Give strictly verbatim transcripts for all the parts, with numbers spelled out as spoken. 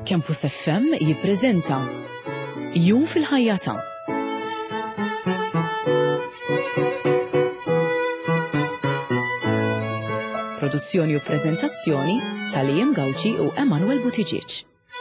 Campus F M jippreżenta Jum fil-ħajjata. Produzzjoni u preżentazzjoni ta' Liam Gawci u Emanuel Buttigieg.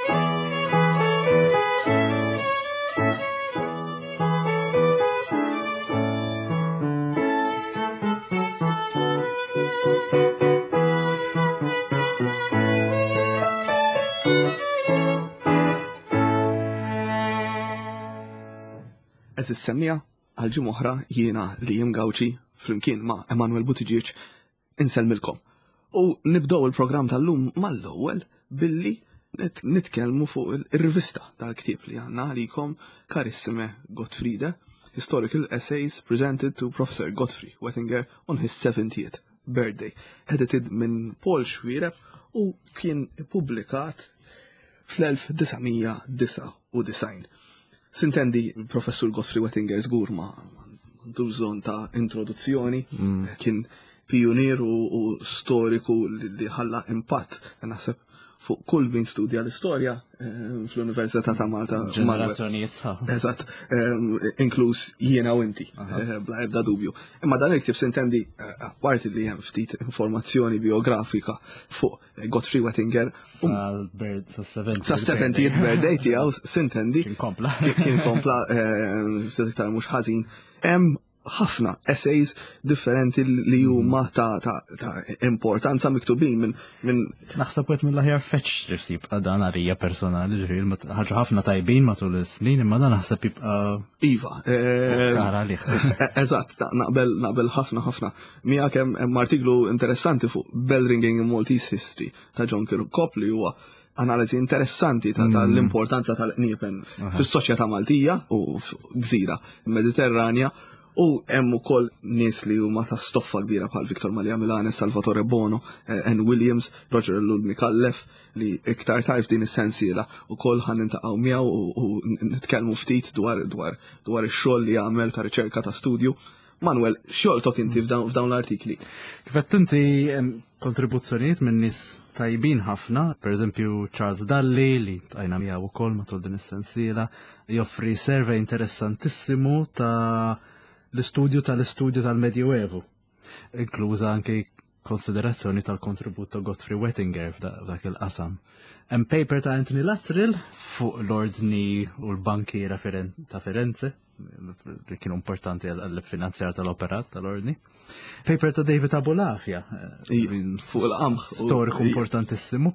Eżis semmija għal-ġim oħra jiena Liam Gawci flimkien ma' Emanuel Buttigieg insellmilkom. U nibdow il-programm tal-lum mal-ewwel billi nitkellmu fuq il-rivista tal-ktieb li għandna għalikom Karissime Gottfriede, Historical Essays presented to Professor Godfrey Wettinger on his seventieth birthday, edited minn Paul Schwireb u kien publikat fl-elf disajnija disa u disajn. Sintendi, Professor Godfrey Wettinger żgur ma għandu bżonn ta' introduzzjoni, mm. kien pionier u, u storiku li ħalla impatt, naħseb fuq kull min studja l-istorja eh, fl-Università ta' Malta. Ġenerazzjonijiet sa'. Eżatt, eh, inkluż jiena u inti, eh, bla ebda dubju. Imma dan il-ktib sintendi, eh, apparti li hemm ftit informazzjoni biografika fuq eh, Godfrey Wettinger. Sa' seventieth birthday tiegħu sintendi. Kien kompla. Kien kompla, iktar mhux ħażin. Hemm ħafna essays differenti li huma ta' ta' ta' importanza miktubin minn minn naħseb qed mill-aħjar feċ tirsib dan għalija personali ġifier ħaġa ħafna tajbin matul is-snin imma dan naħseb jibqa' iva. skara għalih. Eżatt, naqbel naqbel ħafna ħafna. Miegħek hemm artiklu interessanti fuq Bell Ringing in Maltese History ta' John Kirk Copley huwa analiżi interessanti ta' l-importanza tal-qniepen fis-soċjetà Maltija u gżira Mediterranja. U hemm ukoll nies li huma ta' stoffa kbira bħal Victor Malia Milane, Salvatore Bono, Ann Williams, Roger Ludwig Kallef li iktar tarf din is-sensiela ukoll ħan nintaqgħu miegħu u nitkellmu ftit dwar dwar dwar ix-xogħol li jagħmel ta' riċerka ta' studju. Manuel, xogħoltok inti f'dawn l-artikli? Kif qed inti kontribuzzjonijiet minn nies tajbin ħafna, pereżempju Charles Dalli li tqajna miegħu wkoll matul din is-sensiela, joffri survey interessantissimu ta' l-istudju tal-istudju tal-Medjuevu, inkluża anke konsiderazzjoni tal-kontribut ta' Godfrey Wettinger f'dak il-qasam. Hemm paper ta' Anthony Lattrell fuq l-ordni u l-bankiera ta' Firenze, li kienu importanti għall-finanzjar tal-operat tal-ordni. Paper ta' David Abulafia, fuq il-qamħ, storiku importantissimu,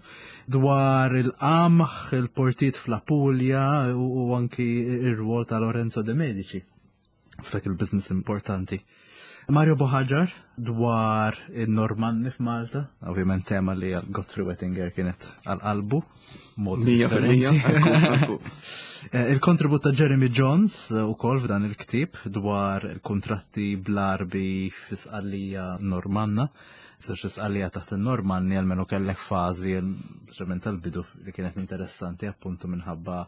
dwar il-qamħ, il-portijiet fl-Apulja u anki ir-rwol ta' Lorenzo de Medici f'dak il-business importanti. Mario Bohaġar dwar il-Normanni f'Malta, ovvjament tema li Godfrey Wettinger kienet għal-qalbu, mod differenti. Il-kontribut ta' Jeremy Jones u kol f'dan il-ktib dwar il-kontratti bl-arbi f'isqallija Normanna. Sax isqallija taħt il-Normanni għalmenu kellek fazi ġement tal-bidu li kienet interessanti appuntu minħabba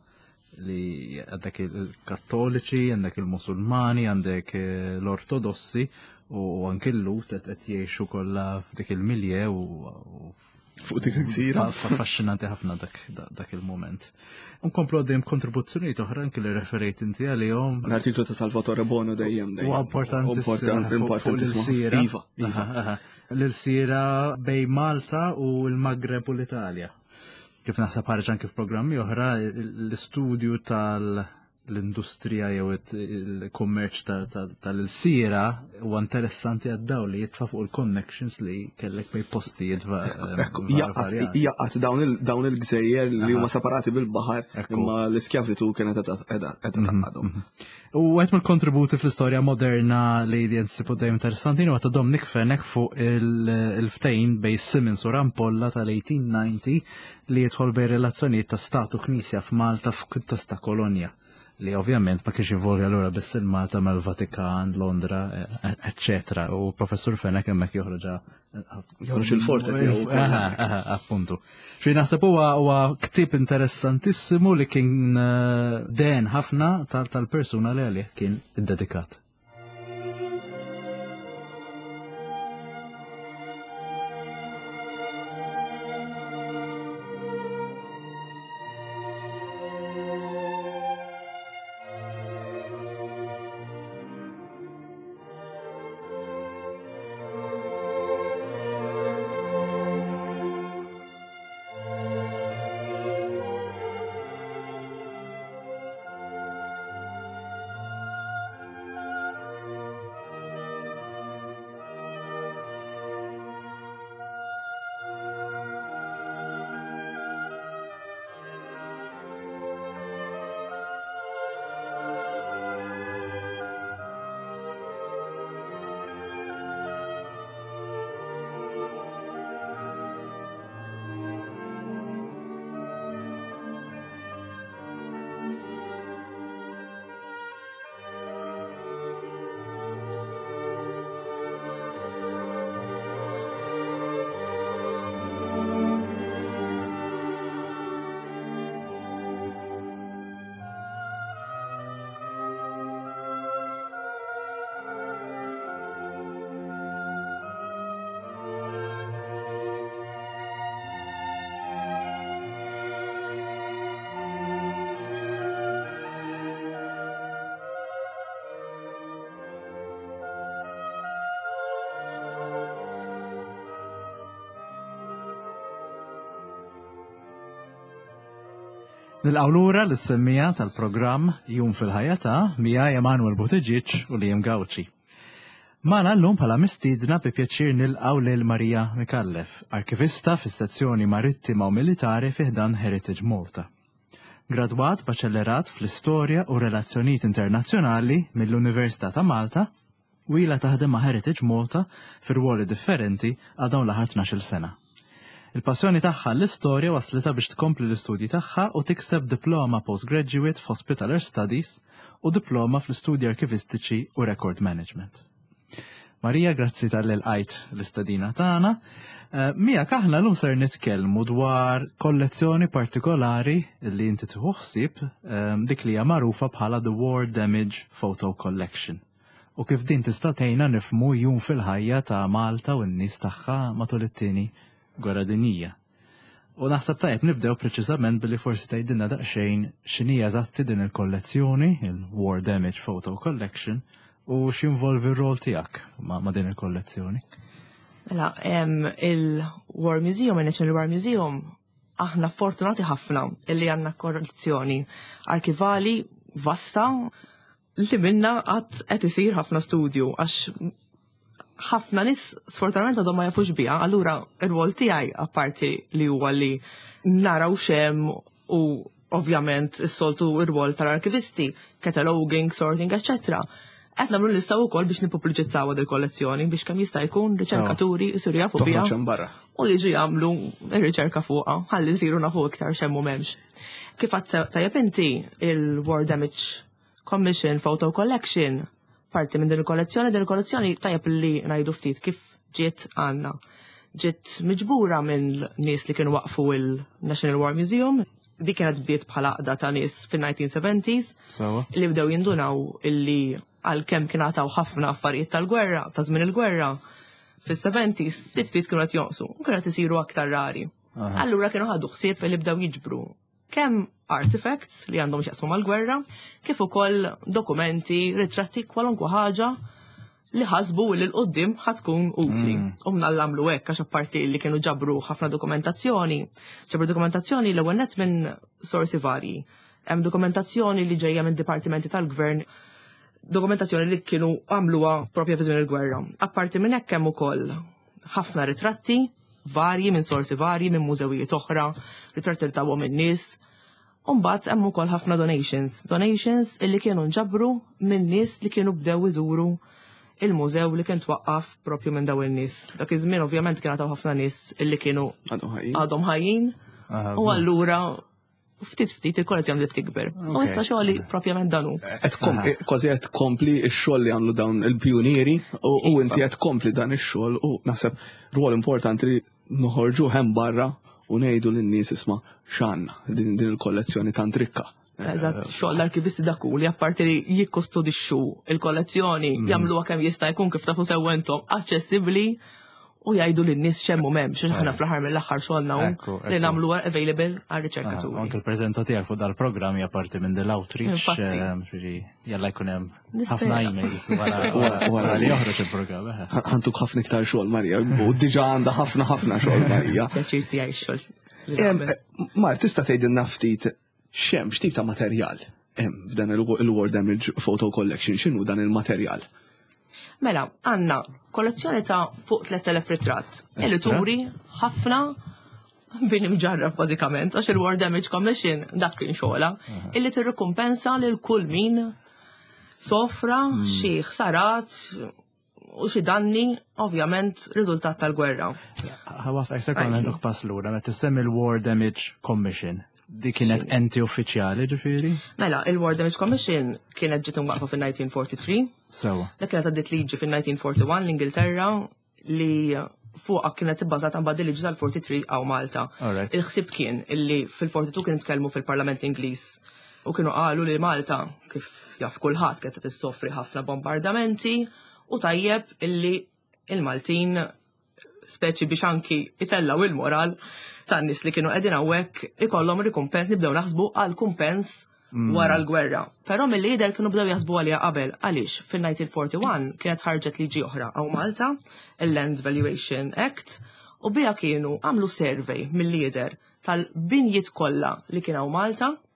li għandek il-kattoliċi, għandek il-musulmani, għandek l-ortodossi u anke l-lut qed jgħixu kollha f'dik il-milje u fuq dik il-gżira. Affaxxinanti ħafna dak il-moment. Nkomplu għaddejjem kontribuzzjonijiet oħra anke li referejt inti għalihom. L-artiklu ta' Salvatore Bono dejjem dejjem. Huwa importantissimu. Iva. L-irsiera bej Malta u l-Maghreb u l-Italja. Kif naħseb ħarġ anke f'programmi oħra, l-istudju tal-industrija jew il-kummerċ tal-ilsiera huwa interessanti għad-daw li jitfa' fuq il-connections li kellek bej postijiet. Jaqgħat dawn il-gżejjer li huma separati bil-baħar imma l-iskjavitu kienet qiegħda taqgħadhom. U għet mill-kontributi fl-istorja moderna li jensibu dejjem interessanti huwa ta' Dominic Fenech fuq il-ftehim bej Simmons u Rampolla tal-eighteen ninety li jidħol bej relazzjonijiet ta' statu knisja f'Malta f'kuntest ta' kolonja li ovvjament ma kienx involvi allura biss il-Malta mal-Vatikan, Londra, eccetera. U Professur Fenech hemmhekk joħroġa joħroġ il-forte tiegħu. Appuntu. Xi naħseb huwa ktieb interessantissimu li kien den ħafna tal-persuna li għalih kien iddedikat. Nil-qawlura l-semmija tal-programm Jum fil-ħajja ta' mija Emanuel Buttigieg u Liam Gauci. Mana l-lum bħala mistidna bi pjaċir nilqaw lil Marija Mikallef, arkivista fis-sezzjoni marittima u militari fiħdan Heritage Malta. Gradwat b'aċċellerat fl-istorja u relazzjonijiet internazzjonali mill-Università ta' Malta u ilha taħdem ma' Heritage Malta fir-ruoli differenti għal dawn l-aħħar tnax-il sena. Il-passjoni tagħha l-istorja waslita biex tkompli l-istudji tagħha u tikseb diploma postgraduate f'Hospitaller Studies u diploma fl-istudji arkivistiċi u record management. Marija, grazzi tal-qajt l-istadina tagħna. Mija aħna l ser nitkellmu dwar kollezzjoni partikolari li inti tieħu ħsieb dik li hija magħrufa bħala The War Damage Photo Collection. U kif din tista' tgħinna nifhmu jum fil-ħajja ta' Malta u n-nies tagħha matul it-tieni Gwerra Dinjija. U naħseb tajjeb nibdew preċiżament billi forsi tgħidilna daqsxejn x'inhija eżatti din il-kollezzjoni, il-War Damage Photo Collection, u x'involvi r-rol tiegħek ma' din il-kollezzjoni. Mela, il-War Museum, il-National War Museum, aħna fortunati ħafna illi għandna kollezzjoni arkivali vasta li minna qatt qed isir ħafna studju għax ħafna nis sfortunatament għadhom ma jafux biha, allura r-rwol tiegħi apparti li huwa li naraw xem u ovvjament is-soltu r-rwol tal-arkivisti, cataloging, sorting, et cetera. Qed nagħmlu nistgħu wkoll biex nippubbliċizzaw il kollezzjoni biex kemm jista' jkun riċerkaturi jsiru jafu biha u jiġu jagħmlu r-riċerka fuqha ħalli nsiru nafu iktar xemm u m'hemmx. Kif qatt tajjeb inti il-War Damage Commission Photo Collection parti minn din il-kollezzjoni, din il-kollezzjoni tajjeb li ngħidu ftit kif ġiet għandna. Ġiet miġbura minn nies li kienu waqfu il-National War Museum, di kienet bdiet bħala qda ta' nies fin-nineteen seventies, li bdew jindunaw illi għalkemm kien għataw ħafna affarijiet tal-gwerra, ta' żmien il-gwerra, fis-seventies ftit ftit kienu qed jonqsu, u kienu qed isiru aktar rari. Allura kienu ħadu ħsieb li bdew jiġbru kemm artifacts li għandhom x'jaqsmu mal-gwerra, kif ukoll dokumenti, ritratti, kwalunkwe ħaġa li ħasbu li l-qoddim ħatkun utli. U mnallamlu hekk għax apparti li kienu ġabru ħafna dokumentazzjoni, ġabru dokumentazzjoni l-ewwel nett minn sorsi varji. Hemm dokumentazzjoni li ġejja minn dipartimenti tal-gvern, dokumentazzjoni li kienu għamluha propja fi żmien il-gwerra. Apparti minn hekk hemm ukoll ħafna ritratti varji minn sorsi varji minn mużewijiet oħra, ritratti li tawhom in-nies. Umbat hemm ukoll ħafna donations, donations illi kienu nġabru minn nies li kienu bdew iżuru il-mużew li kien twaqqaf propju minn daw in-nies. Dak iż-żmien ovvjament kien għataw ħafna nies illi kienu għadhom ħajjin u allura ftit ftit il-kollezzjoni li tikber. U issa xogħli propjament danu. Kważi qed tkompli x-xogħol li għamlu dawn il-pjunieri u inti qed tkompli dan ix-xogħol u naħseb rwol importanti li noħorġu hemm barra u ngħidu lin-nies isma' x'għandna din il-kollezzjoni tant rikka. Eżatt, xogħol l-arkivisti dak li apparti li jikkustodixxu il-kollezzjoni jagħmluha kemm jista' jkun kif tafu sew intom aċċessibbli u jgħidu lin-nies x'hemm u m'hemmx x'ax aħna fl-aħħar mill-aħħar xogħolna li nagħmluha available għar-riċerkaturi. Anke l-preżenza tiegħek fuq dal-programm hija parti minn dil-outreach jalla jkun hemm ħafna emails wara li joħroġ il-programm. Ħantuk ħafna iktar xogħol Marija u diġà għandha ħafna ħafna xogħol Marija. Pjaċir tiegħi x-xogħol. Mar, tista' tgħidilna ftit x'hemm x'tip ta' materjal hemm f'dan il-War Damage Photo Collection, x'inhu dan il-materjal? Mela, għandna kollezzjoni ta' fuq tliet elef ritratt. Illi turi ħafna bin imġarraf bażikament għax il-War Damage Commission dak kien xogħla illi tirrikumpensa lil kull min sofra xi ħsarat u xi danni ovvjament riżultat tal-gwerra. Ħawaf sekond għandek pass lura meta tissemmi il-War Damage Commission. Di kienet enti uffiċjali ġifieri? Mela, il-War Damage Commission kienet ġiet imwaqfa fin-nineteen forty-three. Sewa. Dak kienet għaddiet liġi fin-nineteen forty-one l-Ingilterra li fuqha kienet ibbażata mbagħad il-liġi tal-forty-three għaw Malta. Il-ħsieb kien illi fil-forty-two kienu tkellmu fil-Parlament Ingliż u kienu qalu li Malta kif jaf kulħadd kienet tissofri ħafna bombardamenti u tajjeb illi il-Maltin speċi biex anki itellaw il-moral tan-nies li kienu qegħdin hawnhekk ikollhom rikumpens nibdew naħsbu għal kumpens wara l-gwerra. Però mill-lider kienu bdew jaħsbu għalija qabel għaliex fin-nineteen forty-one kienet ħarġet liġi oħra għaw Malta, il-Land Valuation Act, u biha kienu għamlu survey mill-lider tal-binjiet kollha li kien hawn Malta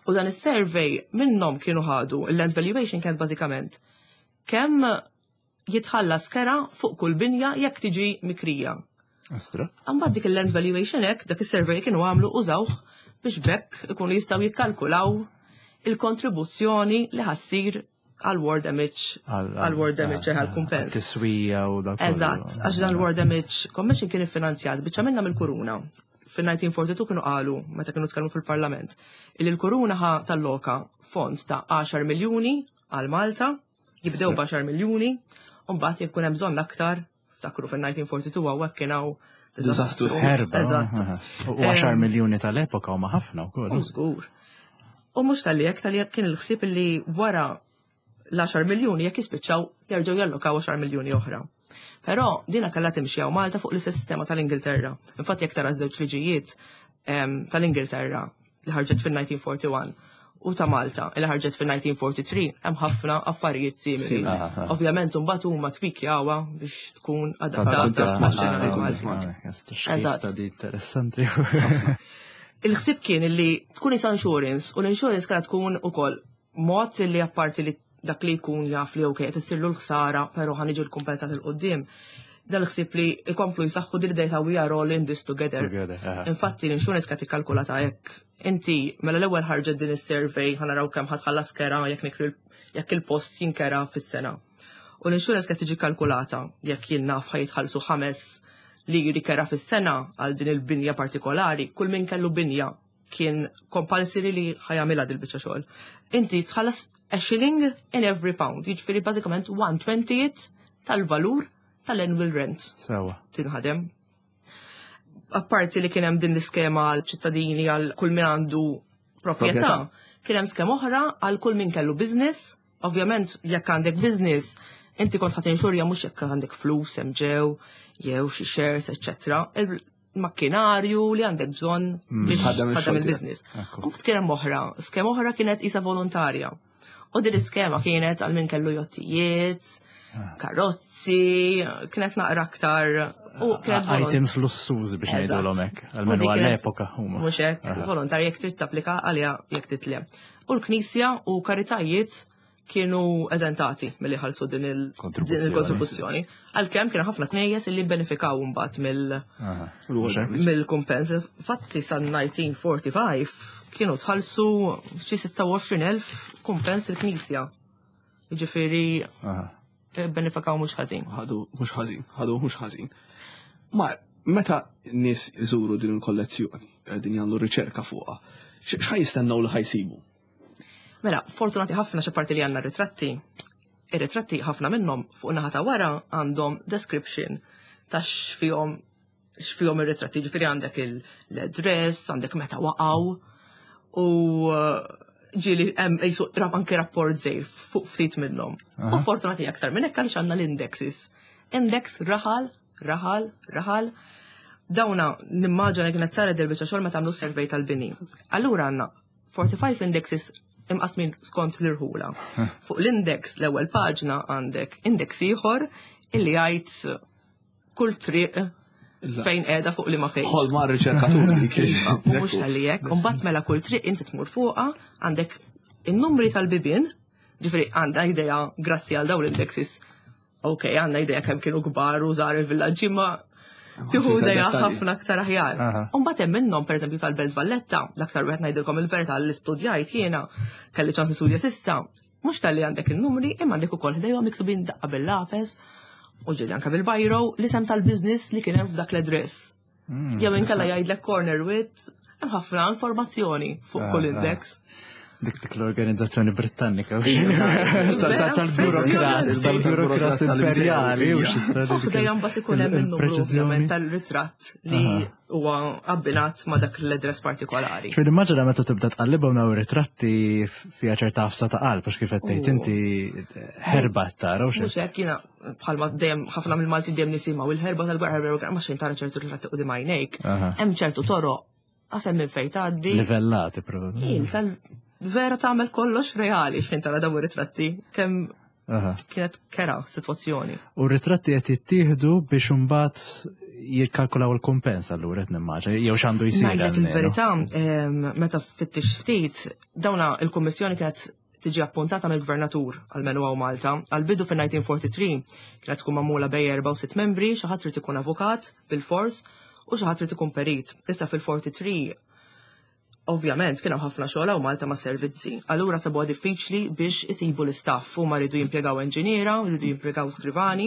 U dan is-survey minnhom kienu ħadu il-land valuation kienet bażikament kemm jitħallas kera fuq kull binja jekk tiġi mikrija. Astra. Għambad dik il-land valuation hekk dak is-survey kienu għamlu użawh biex bekk ikunu jistgħu jikkalkulaw il-kontribuzzjoni li ħassir għal-war damage, għal-war damage għal-kumpens. Tiswija u dak. Eżatt, għax dan l-war damage commission kien iffinanzjat biċċa minna mill-kuruna. Fil-nineteen forty-two kienu qalu, meta kienu tkellmu fil-Parlament, illi l-kuruna ħa tal-loka fond ta' għaxar miljuni għal Malta, jibdew b'għaxar miljuni, u mbagħad jekk hemm bżonn aktar, ftakru fil-nineteen forty-two hawnhekk kien hawn Diżastru Herba. Eżatt. U għaxar miljuni tal-epoka huma ħafna wkoll. U żgur. U mhux tal-li jekk tal-li kien il-ħsieb li wara l-għaxar miljuni jekk jispiċċaw jerġgħu jallokaw għaxar miljuni oħra. Però dina kellha timxi Malta fuq l-istess sistema tal-Ingilterra. Infatti jekk tara żewġ liġijiet tal-Ingilterra li ħarġet fil-nineteen forty-one u ta' Malta li ħarġet fil-nineteen forty-three hemm ħafna affarijiet simili. Ovvjament imbagħad huma twikjawha biex tkun adattata mal Malta. Eżatt. Interessanti. Il-ħsieb kien li tkun isa insurance u l-insurance kienet tkun ukoll mod li apparti li dak li jkun jaf li okej qed issirlu l-ħsara però ħaniġu l-kumpensat il-qudiem. Dan ħsieb li jkomplu jsaħħu dir-dejta we are all in this together. Infatti l-insurance kienet ikkalkulata hekk. Inti mela l-ewwel ħarġet din is-survey ħanaraw kemm ħadħallas kera jekk nikru jekk il-post jinkera fis-sena. U l-insurance kienet tiġi kalkulata jekk jien naf ħajtħallsu ħames li jiri kera fis-sena għal din il-binja partikolari, kull min kellu binja kien compulsory li ħajamilha dil-biċċa xogħol. Inti tħallas a shilling in every pound, jiġifieri bażikament one twentieth tal-valur tal-annual rent. Sewa. Tinħadem. Apparti li kien hemm din l-iskema għal ċittadini għal kull min għandu proprjetà, kien hemm skema oħra għal kull min kellu business. Ovvjament jekk għandek business, inti kont ħadd inxurja mhux jekk għandek flus hemm ġew, jew xi shares, et cetera. Il-makkinarju li għandek bżonn biex ħaddem il-business. U kien hemm oħra, skema oħra kienet isa volontarja. U din iskema kienet għal min kellu jottijiet, karozzi, kienet naqra aktar. Items lussużi biex ngħidulhom hekk, għalmenu għall-epoka huma. Mhux hekk, volontarja jekk trid tapplika għalija jekk titlem. U l-Knisja u karitajiet kienu eżentati milli ħallsu din il-kontribuzzjoni. Għalkemm kien ħafna knejjes illi benefikaw mbagħad mill-kumpens. Fatti sa nineteen forty-five kienu tħallsu xi sitxa u għoxrin elf kumpens il-Knisja. Jiġifieri benefikaw mhux ħażin. Ħadu mhux ħażin, ħadu mhux ħażin. Ma meta nies iżuru din il-kollezzjoni, din jagħmlu riċerka fuqha, x'ħaj jistennew li ħajsibu? Mela, fortunati ħafna xi parti li għandna ritratti. Ir-ritratti ħafna minnhom fuq naħa ta' wara għandhom description ta' x'fihom x'fihom ir-ritratti. Ġifieri għandek l-address, għandek meta waqgħu u ġieli hemm anke rapport żgħir fuq ftit minnhom. U fortunati aktar minn hekk għaliex għandna l-indexes. Index raħal, raħal, raħal. Dawna nimmaġina kienet saret il-biċċa xogħol meta għamlu survey tal-bini. Allura għandna forty-five indexes imqasmin skont l-irħula. Fuq l-index l-ewwel paġna għandek index ieħor illi jgħid kull triq fejn qiegħda fuq li ma fejn. Ħol ma' riċerkaturi kien. Mhux tal-li hekk, u mbagħad mela kull triq inti tmur fuqha għandek in-numri tal-bibien, ġifieri għandha idea grazzi għal dawn l-indexes. Okej, għandna idea kemm kienu kbar u żgħar il-villaġġi ma tieħu idea ħafna aktar aħjar. U mbagħad hemm minnhom pereżempju tal-Belt Valletta, l-aktar wieħed ngħidilkom il-verità li studjajt jiena kelli ċans istudja s'issa, mhux tal-li għandek in-numri imma għandek ukoll ħdejhom miktubin daqqa bil-lapes u ġieli anke bil-bajro l-isem tal-business li kien hemm f'dak l-address. Jew inkella jgħidlek corner with hemm ħafna informazzjoni fuq kull index. Dik dik l-organizzazzjoni Britannika tal-burokrat, tal-burokrat imperjali u xista. Dejjem mbagħad ikun hemm in-numru tal-ritratt li huwa abbinat ma' dak l-address partikolari. Xi immaġina meta tibda tqallibhom naw ritratti fiha ċerta ħafsa ta' qalb għax kif qed tgħid inti ħerba tara u Mhux hekk jiena bħalma dejjem ħafna mill-Malti dejjem nisimgħu il-ħerba tal-gwerra ma xejn tara ċertu ritratti qudiem għajnejk. Hemm ċertu toroq għasem minn fejn tgħaddi. Livellati probabbilment. Vera tagħmel kollox reali x'in tara dawn ir-ritratti kemm kienet kera sitwazzjoni. U r-ritratti qed jittieħdu biex imbagħad jikkalkulaw il-kumpens allura qed nimmaġa, jew x'għandu jsir. Ngħidlek il-verità, meta fittix ftit, dawna il-Kummissjoni kienet tiġi appuntata mill-Gvernatur għal-Menu għaw Malta. Għal-bidu fin-nineteen forty-three kienet tkun magħmula bej erba' u sitt membri, xi ħadd trid ikun avukat bil-fors u xi ħadd trid ikun perit. Issa fil-forty-three ovvjament kien hemm ħafna xogħol u Malta ma' servizzi. Allura sabuha diffiċli biex isibu l-istaff huma rridu jimpjegaw inġiniera, rridu jimpjegaw skrivani.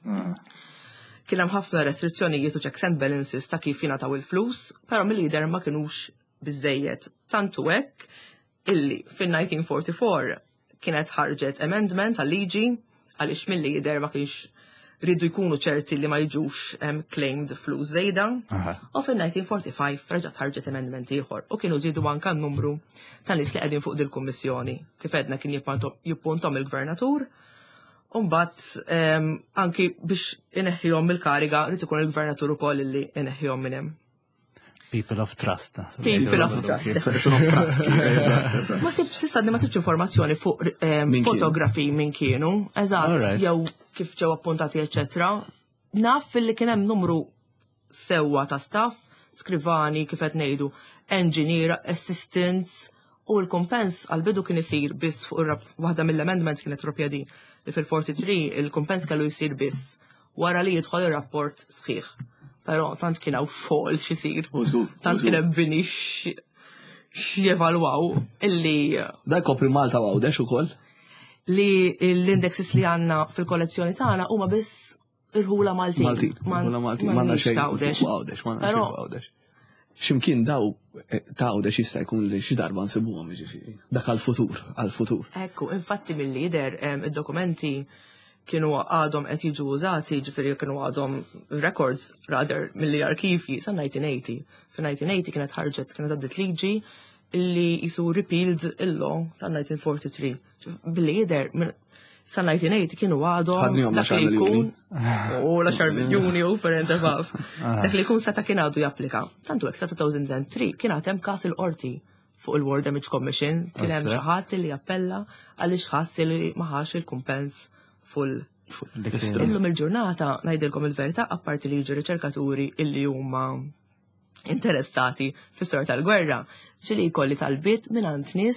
Kien hemm ħafna restrizzjonijiet u checks and balances ta' kif jingħataw il-flus, però mill-lider ma kinux biżejjed. Tantu hekk illi fin-nineteen forty-four kienet ħarġet amendment għal-liġi għaliex mill-lider ma kienx rridu jkunu ċerti li ma jiġux claimed flus żejda. U fin-nineteen forty-five reġgħet ħarġet amendment ieħor u kienu żiedu anke n-numru ta' nies li qegħdin fuq dil-kummissjoni. Kif għedna kien jippuntom il-Gvernatur u mbagħad anki biex ineħħihom mill-kariga rid ikun il-Gvernatur ukoll li ineħħihom minn hemm. People of trust. People of trust. Person of trust. Ma sibx sissa ma sibx informazzjoni fuq fotografi minn kienu. Eżatt, jew kif ġew appuntati, eċetera. Naf fil-li kien hemm numru sewwa ta' staff, skrivani, kif qed ngħidu, engineer, assistants, u l-kumpens għal-bidu kien isir biss fuq waħda mill-amendments kienet propja di li fil-forty-three il-kumpens kellu jsir biss wara li jidħol ir-rapport sħiħ. Però tant kien hawn xogħol x'isir. Tant kien hemm bini x'jevalwaw illi Da kopri Malta u Għawdex ukoll? Li l-indexes li għandna fil-kollezzjoni tagħna huma biss irħula Maltin. Maltin. Maltin. Manna xejn Għawdex. Għawdex, manna xejn Għawdex. Ximkien daw ta' Għawdex jista' jkun li xi darba nsibuhom jiġifieri. Dak għall-futur, għall-futur. Ekku, infatti mill-lider id-dokumenti kienu għadhom qed jiġu użati, ġifieri kienu għadhom records rather milli arkivi sa' nineteen eighty. Fin-nineteen eighty kienet ħarġet kienet għaddet liġi illi jisu repealed il-law ta' nineteen forty-three. Bil-lider sa' nineteen eighty kienu għadhom dak li jkun u l-għaxar miljuni u ferent above. Dak li jkun seta' kien għadu japplika. Tantu hekk sa' two thousand three kien għatem każ il-qorti fuq il-War Damage Commission kien hemm xi ħadd li jappella għaliex ħass li ma ħax il-kumpens full. Illum il-ġurnata ngħidilkom il-verità apparti li jiġu riċerkaturi illi huma interessati fis-sor tal-gwerra, ġili jkolli talbiet mingħand nies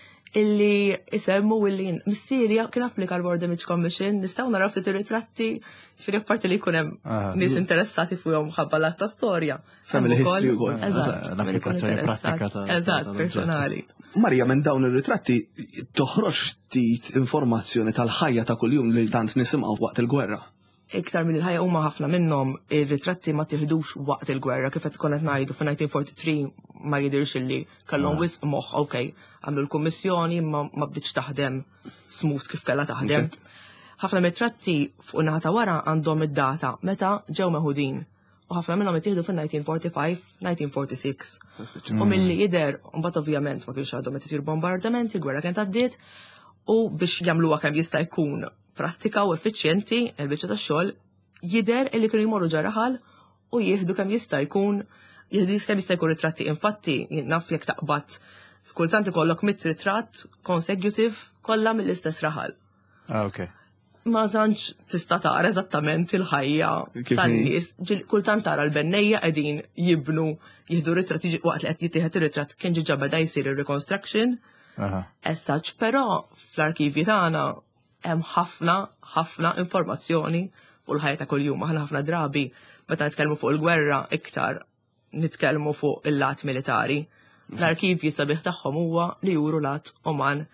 illi isemmu illi Misterja kien applika l-War Damage Commission, nistgħu naraw ftit ir-ritratti ġifieri apparti li jkun hemm nies interessati fuqhom ħabba lat ta' storja. Family history ukoll. L-applikazzjoni pratika ta' eżatt, personali. Marja, minn dawn ir-ritratti toħroġ ftit informazzjoni tal-ħajja ta' kuljum li tant nisimgħu waqt il-gwerra. Iktar mill ħajja huma ħafna minnhom ir-ritratti ma tieħdux waqt il-gwerra kif qed konet ngħidu fin nineteen forty-three ma jidirx illi kellhom wisq moħħ okej, għamlu l-kummissjoni ma ma bdietx taħdem smooth kif kellha taħdem. Ħafna mit-tratti fuq naħa ta' wara għandhom id-data meta ġew meħudin. U ħafna minnhom ittieħdu fin-nineteen forty-five, nineteen forty-six. U milli jidher, mbagħad ovvjament ma kienx għadhom qed isir bombardament, il-gwerra kienet għaddiet, u biex jagħmluha kemm jista' jkun prattika u effiċjenti il-biċċa tax-xogħol jidher li kienu jmorru ġaraħal u jieħdu kemm jista' jkun jieħdu kemm jista' jkun ritratti. Infatti naf jekk taqbad kultant ikollok mit ritratt consecutive kollha mill-istess raħal. Ah, okay. Ma tantx tista' tara eżattament il-ħajja tan-nies. Kultant tara l-bennejja qegħdin jibnu jieħdu ritratti waqt li qed jittieħed ir-ritratt kien ġiġa beda jsir ir-reconstruction. Essaġġ, però fl-arkivji tagħna hemm ħafna ħafna informazzjoni fuq il-ħajja ta' kuljum. Aħna ħafna drabi meta nitkellmu fuq il-gwerra iktar nitkellmu fuq il-lat militari. L-arkivji sabiħ tagħhom huwa li juru lat uman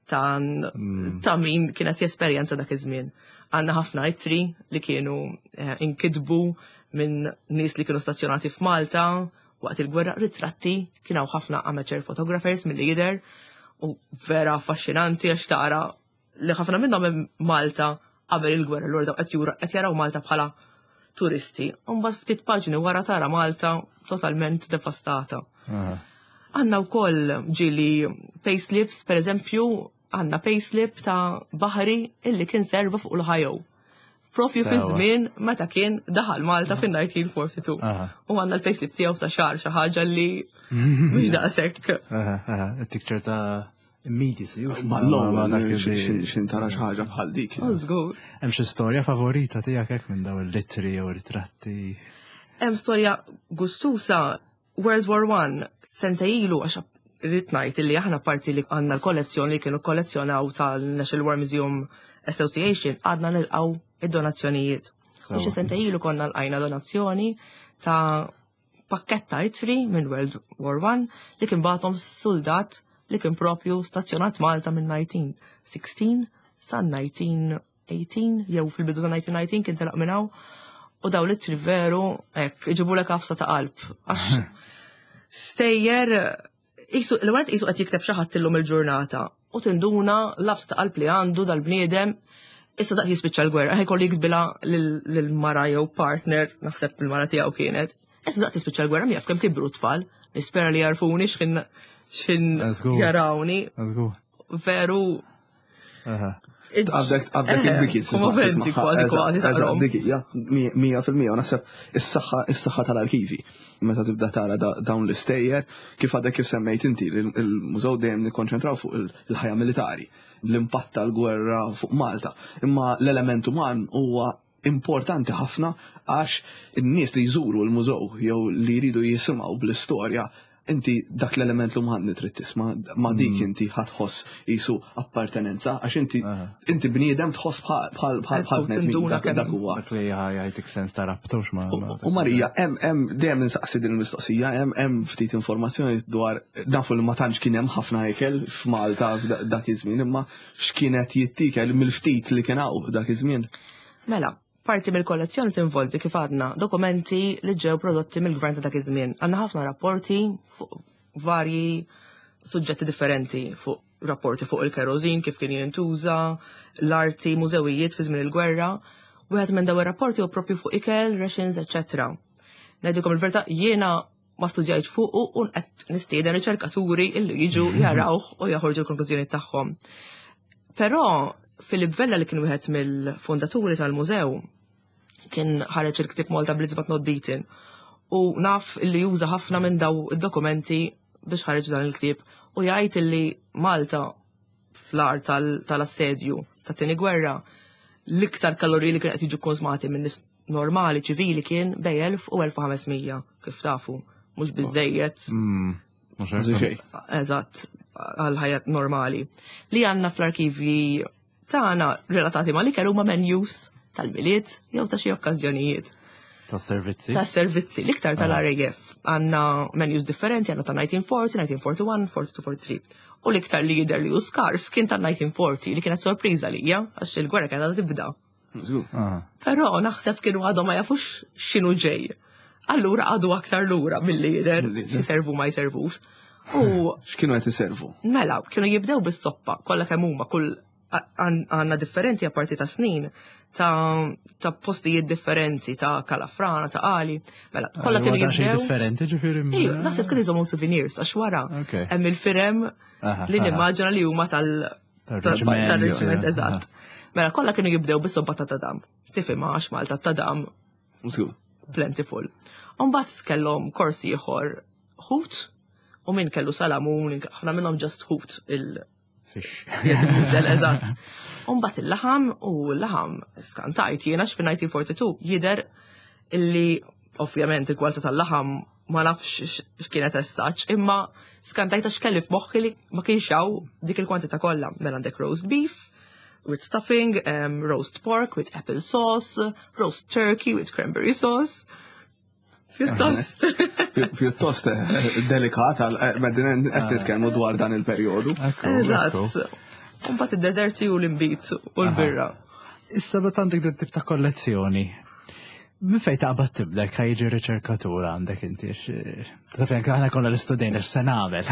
ta' min kienet jesperjenza dak iż-żmien. Għandna ħafna ittri li kienu inkitbu minn nies li kienu stazzjonati f'Malta waqt il-gwerra, ritratti kienu ħafna amateur photographers milli jidher u vera affaxxinanti għax tara li ħafna minnhom hemm Malta qabel il-gwerra l daw qed jaraw Malta bħala turisti. U mbagħad ftit paġni wara tara Malta totalment devastata. Għandna wkoll ġieli payslips, pereżempju, għandna payslip ta' Baħri illi kien serva fuq l-Ohio. Propju fi żmien meta kien daħal Malta fin nineteen forty-two. U għandna l-payslip tiegħu ta' xahar xi ħaġa li mhux daqshekk. Tikċer ta' immediately. Ma l-lum xin tara xi ħaġa bħal dik. Żgur. Hemm xi storja favorita tiegħek hekk minn daw il-littri jew ritratti? hemm storja gustusa World War One sente ilu għax rrid ngħid illi aħna parti li għandna l-kollezzjoni li kienu kollezzjonaw tal-National War Museum Association għadna nilqgħu id-donazzjonijiet. U xi sente ilu konna lqajna donazzjoni ta' pakketta itri minn World War One li kien bagħthom soldat li kien propju stazzjonat Malta minn nineteen sixteen sa nineteen eighteen jew fil-bidu ta' nineteen nineteen kien telaq minn hawn u daw l-ittri veru hekk iġibulek ħafsa ta' qalb. Għax stejjer isu l-wara isu qed jikteb xi ħadd illum il-ġurnata u tinduna l-afs ta' qalb li għandu dal-bniedem issa daqs jispiċċa l-gwerra, ħajkolli jikbila lill-mara jew partner naħseb il-mara tiegħu kienet. Issa daqs jispiċċa l-gwerra miegħek kemm kibru tfal, nispera li jarfuni x'in x'in jarawni. Veru. Għabdek għabdek il-bikit. Kommoventi kważi kważi ta' Dikija, mija fil-mija, u naħseb is-saħħa tal-arkivi. Meta tibda tara dawn l-istejjer, kif għadek kif semmejt inti, il-mużew dejjem nikkonċentraw fuq il-ħajja militari, l-impatt tal-gwerra fuq Malta. Imma l-element uman huwa importanti ħafna għax in-nies li jżuru l-mużew jew li jridu jisimgħu bl-istorja inti dak l-element l-umħan trid tisma' ma dik inti ħatħoss jisu appartenenza għax inti inti bniedem tħoss bħal bħal bħal bnedmin dak huwa. Dak li jgħidlek sens ta' rabtux ma'. U Marija, hemm hemm dejjem ninsaqsi din il-mistoqsija, hemm hemm ftit informazzjoni dwar nafu li ma tantx kien hemm ħafna ikel f'Malta dak iż-żmien, imma x'kienet jittikel mill-ftit li kien hawn dak iż-żmien. Mela, parti mill-kollezzjoni tinvolvi kif għadna dokumenti li ġew prodotti mill-gvern ta' dak iż-żmien. Għandna ħafna rapporti fuq varji suġġetti differenti, fuq rapporti fuq il-kerosin kif kien jintuża, l-arti, mużewijiet fi żmien il-gwerra. Wieħed minn dawn ir-rapporti huwa proprju fuq ikel, rations, et cetera. Ngħidilkom il-verità jiena ma studjajtx fuq u qed nistieden riċerkaturi illi jiġu jarawh u jaħorġu l-konklużjoni tagħhom. Però Filip Vella li kien wieħed mill-fondaturi tal-mużew kien ħareġ il-ktieb Malta Blitz But Not Beaten u naf illi juża ħafna minn daw id-dokumenti biex ħareġ dan il-ktieb u jgħid illi Malta fl-art tal-assedju tat-tieni gwerra l-iktar kaloriji li kien qed jiġu konsmati minn nies normali ċivili kien bej elf u elf u ħamesmija kif tafu mhux biżejjed. Eżatt għal-ħajja normali. Li għandna fl-arkivji tagħna relatati ma' li kellu ma' menus tal-miliet jew ta' xi okkażjonijiet. Tas-servizzi? Tas-servizzi, l-iktar tal-R A F. Għandna menus differenti, għandna ta' nineteen forty, nineteen forty-one, forty-two, forty-three. U l-iktar li jidher li hu skars kien ta' nineteen forty li kienet sorpriża lija għax il-gwerra kienet tibda. Però naħseb kienu għadhom ma jafux x'inhu ġej. Allura għadu aktar lura milli jidher jiservu ma jservux. U x'kienu qed iservu? Mela, kienu jibdew bis-soppa, kollha kemm huma kull għanna differenti apparti ta' snin ta' postijiet differenti ta' kalafrana, ta' ali. Mela, kollha kienu jibdew. differenti ġifieri. Iju, naħseb kien iżommu souvenirs għax wara hemm il-firem li nimmaġina li huma tal-reġiment eżatt. Mela, kollha kienu jibdew bis-soppa ta' tadam. Tifhim għax Malta tadam. Plentiful. Mbagħad kellhom korsi ieħor ħut u min kellu salamun, ħafna minnhom just ħut il- Jizzel, eżatt. Umbat il-laħam u l-laħam skantajt jiena fi nineteen forty-two jider illi ovvjament il-kwalità tal-laħam ma nafx x'kienet essaċ, imma skantajt għax kelli f'moħħi li ma kienx hawn dik il-kwantità kollha. Mela għandek roast beef with stuffing, um, roast pork with apple sauce, roast turkey with cranberry sauce. Pjuttost. Pjuttost delikat, għaddin qed nitkellmu dwar dan il-perjodu. Eżatt. Mbagħad id-deżerti u l-imbit u l-birra. Issa bet għandek din tip ta' kollezzjoni. Min fejn taqbad tibda ħajġi riċerkatura għandek inti taf jekk aħna konna l-istudenti x'se nagħmel.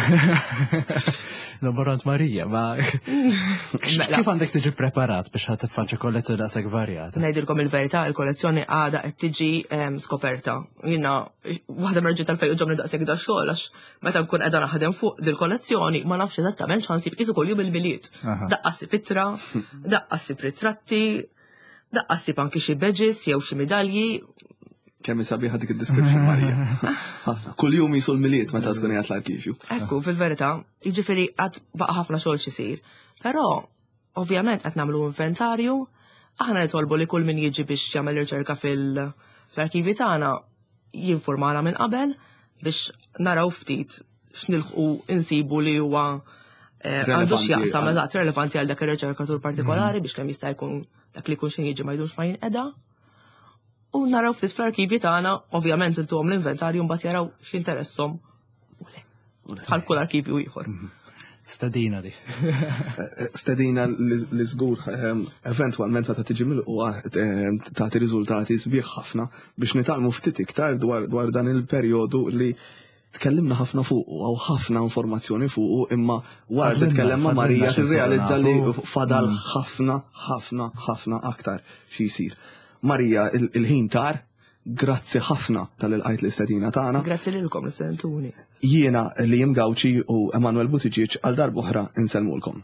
Laborant Marija, ma kif għandek tiġi preparat biex ħadd tiffaċċja kollezzjoni daqshekk varjata? Ngħidilkom il-verità, il-kollezzjoni għadha qed tiġi skoperta. Jiena waħda merġiet tal-fejn ġomni daqshekk da xogħol għax meta nkun qiegħda naħdem fuq dil-kollezzjoni ma nafx eżattament x'ħansib qisu kuljum il-miliet. Daqqassi pitra, daqqassi pritratti, daqqassi anki xi badges jew xi medalji. Kemm sabiħa dik id-description Marija. Kull jum jisul miliet meta tkun qiegħed l-arkivju. Ekku, fil-verità, jiġifieri qatt baqa' ħafna xogħol xisir. Però ovvjament qed nagħmlu inventarju, aħna nitolbu li kull min jiġi biex jagħmel riċerka fil-arkivji tagħna jinformana minn qabel biex naraw ftit x'nilħu insibu li huwa għandu x'jaqsam eżatt relevanti għal dak ir-riċerkatur partikolari biex kemm jista' jkun dak li jkun xi jiġi ma jdux ma jinqeda. U naraw ftit fl-arkivji tagħna, ovvjament intuhom l-inventarju mbagħad jaraw x'interesshom. Bħal kull arkivju ieħor. Stedina di. Stedina li żgur eventwalment meta tiġi milquha tagħti riżultati sbieħ ħafna biex nitgħallmu ftit iktar dwar dan il-perjodu li tkellimna ħafna fuq u ħafna informazzjoni fuq imma wara li tkellem ma' Marija tirrealizza li fadal ħafna ħafna ħafna aktar xi jsir. Marija, il-ħin tar, grazzi ħafna tal-ilqajt l-istedina tagħna. Grazzi lilkom li sentuni. Jiena Liam Gawci u Emanuel Buttigieg għal darba oħra insellmulkom.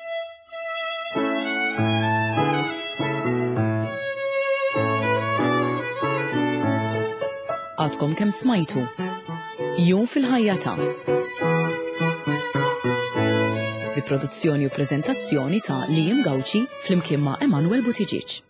Għadkom kemm smajtu. Jum fil-ħajja ta' bi produzzjoni u preżentazzjoni ta' Liam Gawci flimkien ma' Emanuel Buttigieg.